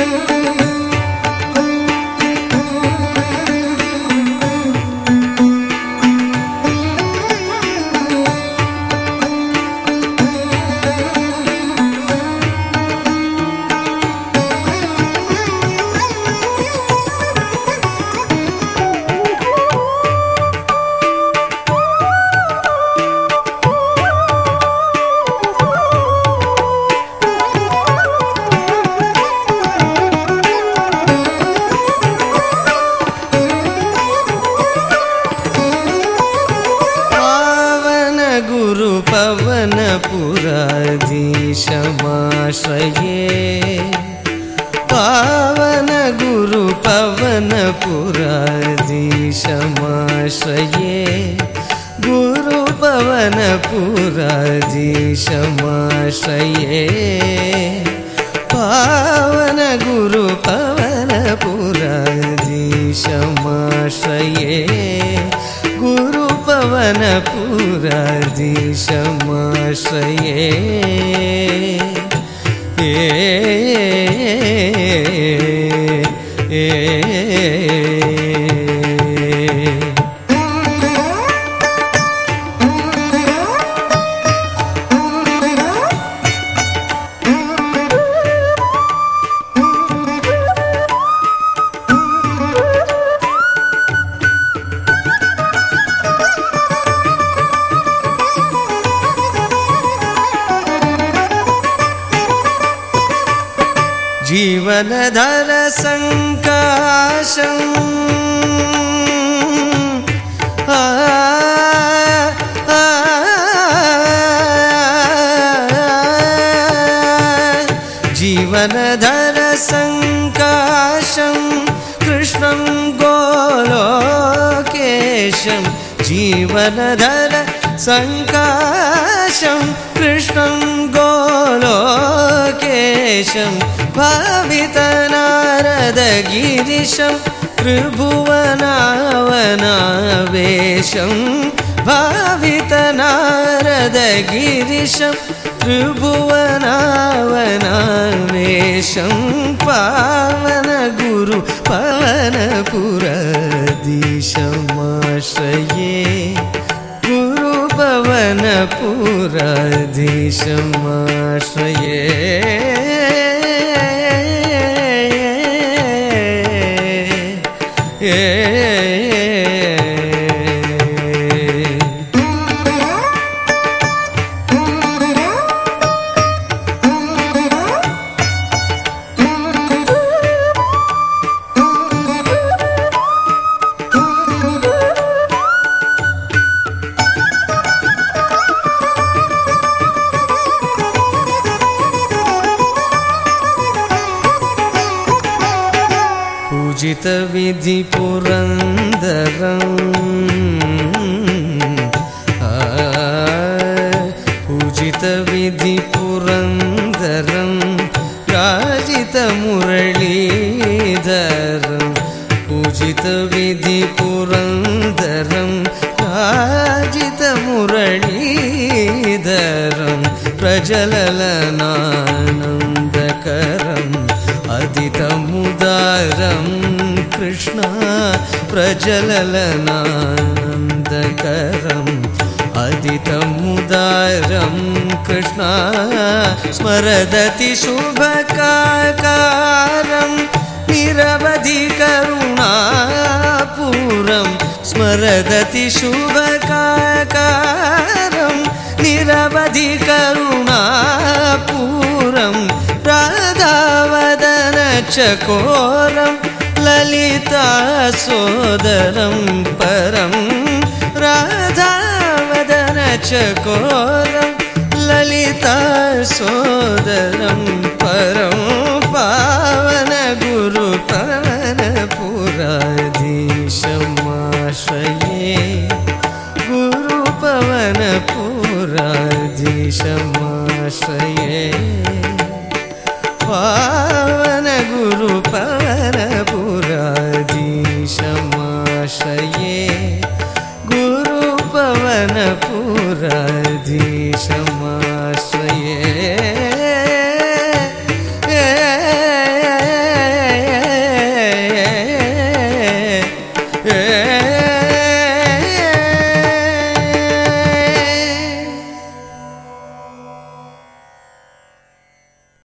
पवनपुराधीशमाश्रये पावन गुरु पवनपुराधीशमाश्रये गुरु पवनपुराधीशमाश्रये पावन गुरु पवनपुराधीशमाश्रये गुरु पवनपुराधीशमाश्रये जीवनधर संकाशं जीवनधर संकाशं कृष्णं गोलोकेशं जीवनधर संकाशं कृष्णं गोलोकेशं भावितनारदगिरिशं त्रिभुवनावनावेशं भावितनारदगिरिशं त्रिभुवनावनावेशं पावन गुरु पवनपुराधीशमाश्रये गुरु पवनपुराधीशमाश्रये पूजित विधि पुरंदरं पूजित विधि पुरंदरं राजित मुरलीधरं पूजित विधि पुरंदरं राजित मुरलीधरं प्रज्वलनानंदकरं अदितमुदारं कृष्ण प्रज्वलनानंदकरम् अदितमुदारं कृष्ण स्मरदति शुभकाकारं निरवधि करुणापूरं स्मरदति शुभकाकारं निरवधि करुणापूरं राधावदन चकोरं ललिता सोदरं परं राधावदन चकोरं ललिता सोदरं परं पावन गुरु पवनपुराधीशमाश्रये गुरु पवनपुराधीशमाश्रये